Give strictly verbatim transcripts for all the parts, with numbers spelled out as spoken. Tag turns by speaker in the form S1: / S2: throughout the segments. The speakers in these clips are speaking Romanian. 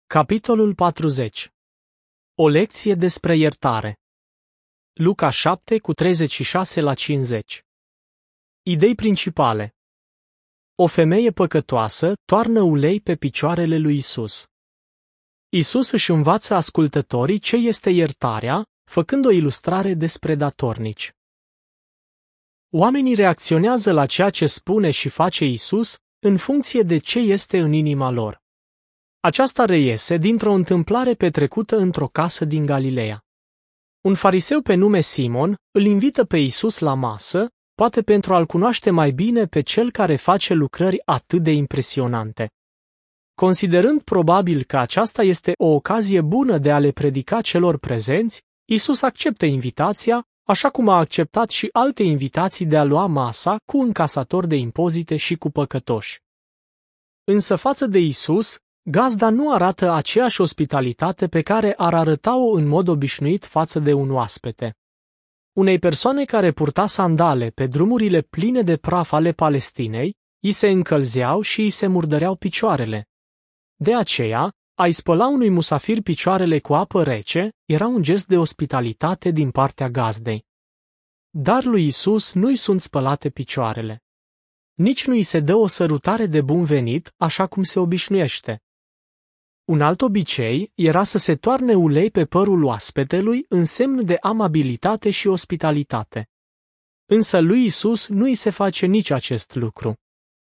S1: Capitolul patruzeci. O lecție despre iertare. Luca șapte cu treizeci și șase la cincizeci. Idei principale. O femeie păcătoasă toarnă ulei pe picioarele lui Isus. Isus își învață ascultătorii ce este iertarea, făcând o ilustrare despre datornici. Oamenii reacționează la ceea ce spune și face Isus în funcție de ce este în inima lor. Aceasta reiese dintr-o întâmplare petrecută într-o casă din Galileea. Un fariseu pe nume Simon îl invită pe Isus la masă, poate pentru a-l cunoaște mai bine pe cel care face lucrări atât de impresionante. Considerând probabil că aceasta este o ocazie bună de a le predica celor prezenți, Isus acceptă invitația, așa cum a acceptat și alte invitații de a lua masa cu încasatori de impozite și cu păcătoși. Însă față de Isus, gazda nu arată aceeași ospitalitate pe care ar arăta-o în mod obișnuit față de un oaspete. Unei persoane care purta sandale pe drumurile pline de praf ale Palestinei, îi se încălzeau și îi se murdăreau picioarele. De aceea, a-i spăla unui musafir picioarele cu apă rece era un gest de ospitalitate din partea gazdei. Dar lui Isus nu-i sunt spălate picioarele. Nici nu îi se dă o sărutare de bun venit, așa cum se obișnuiește. Un alt obicei era să se toarne ulei pe părul oaspetelui în semn de amabilitate și ospitalitate. Însă lui Isus nu îi se face nici acest lucru.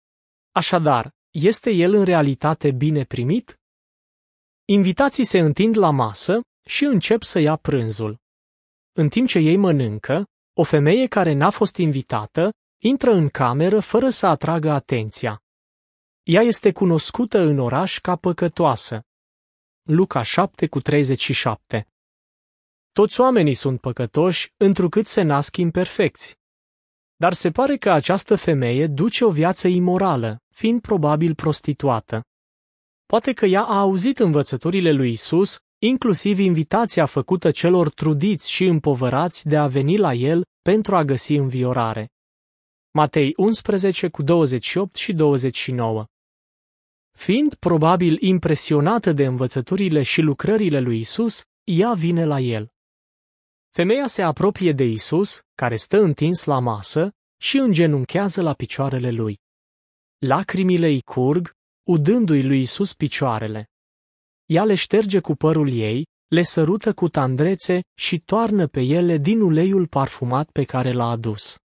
S1: Așadar, este el în realitate bine primit? Invitații se întind la masă și încep să ia prânzul. În timp ce ei mănâncă, o femeie care n-a fost invitată intră în cameră fără să atragă atenția. Ea este cunoscută în oraș ca păcătoasă. Luca șapte cu treizeci și șapte. Toți oamenii sunt păcătoși, întrucât se nasc imperfecți. Dar se pare că această femeie duce o viață imorală, fiind probabil prostituată. Poate că ea a auzit învățăturile lui Isus, inclusiv invitația făcută celor trudiți și împovărați de a veni la el pentru a găsi înviorare. Matei unsprezece cu douăzeci și opt și douăzeci și nouă. Fiind probabil impresionată de învățăturile și lucrările lui Isus, ea vine la el. Femeia se apropie de Isus, care stă întins la masă, și îngenunchează la picioarele lui. Lacrimile îi curg, udându-i lui Isus picioarele. Ea le șterge cu părul ei, le sărută cu tandrețe și toarnă pe ele din uleiul parfumat pe care l-a adus.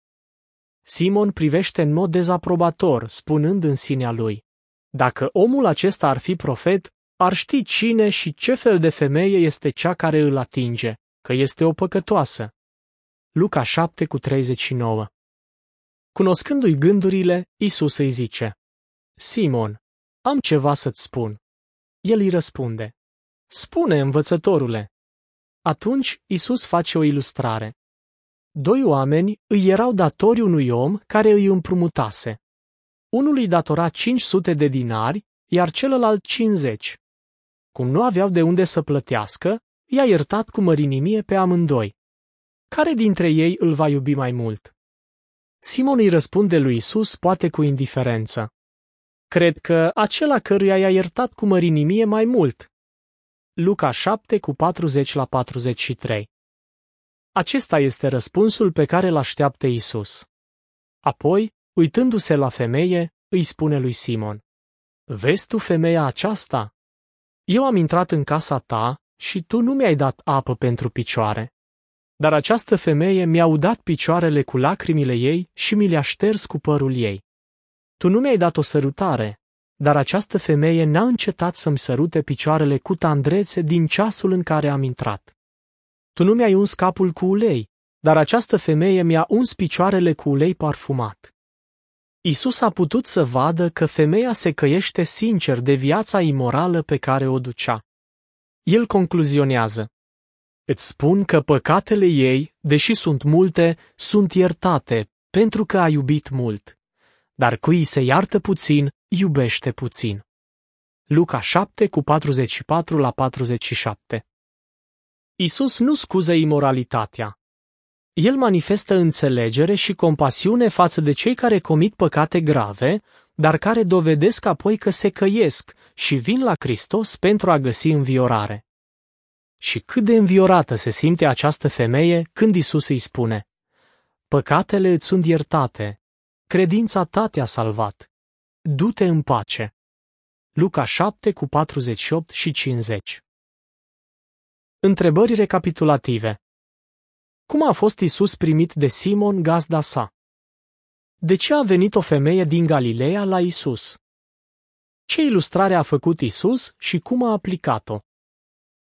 S1: Simon privește în mod dezaprobator, spunând în sinea lui: dacă omul acesta ar fi profet, ar ști cine și ce fel de femeie este cea care îl atinge, că este o păcătoasă. Luca șapte cu treizeci și nouă. Cunoscându-i gândurile, Isus îi zice: Simon, am ceva să-ți spun. El îi răspunde: spune, învățătorule. Atunci Isus face o ilustrare. Doi oameni îi erau datori unui om care îi împrumutase. Unul îi datora cinci sute de dinari, iar celălalt cincizeci. Cum nu aveau de unde să plătească, i-a iertat cu mărinimie pe amândoi. Care dintre ei îl va iubi mai mult? Simon îi răspunde lui Isus poate cu indiferență: cred că acela căruia i-a iertat cu mărinimie mai mult. Luca șapte cu patruzeci la patruzeci și trei. Acesta este răspunsul pe care îl așteaptă Isus. Apoi, uitându-se la femeie, îi spune lui Simon: vezi tu femeia aceasta? Eu am intrat în casa ta și tu nu mi-ai dat apă pentru picioare. Dar această femeie mi-a udat picioarele cu lacrimile ei și mi le-a șters cu părul ei. Tu nu mi-ai dat o sărutare, dar această femeie n-a încetat să-mi sărute picioarele cu tandrețe din ceasul în care am intrat. Tu nu mi-ai uns capul cu ulei, dar această femeie mi-a uns picioarele cu ulei parfumat. Isus a putut să vadă că femeia se căiește sincer de viața imorală pe care o ducea. El concluzionează: îți spun că păcatele ei, deși sunt multe, sunt iertate, pentru că a iubit mult. Dar cui se iartă puțin, iubește puțin. Luca șapte cu patruzeci și patru la patruzeci și șapte. Isus nu scuză imoralitatea. El manifestă înțelegere și compasiune față de cei care comit păcate grave, dar care dovedesc apoi că se căiesc și vin la Hristos pentru a găsi înviorare. Și cât de înviorată se simte această femeie când Isus îi spune: păcatele îți sunt iertate, credința ta te-a salvat, du-te în pace. Luca șapte cu patruzeci și opt și cincizeci. Întrebări recapitulative. Cum a fost Isus primit de Simon, gazda sa? De ce a venit o femeie din Galileea la Isus? Ce ilustrare a făcut Isus și cum a aplicat-o?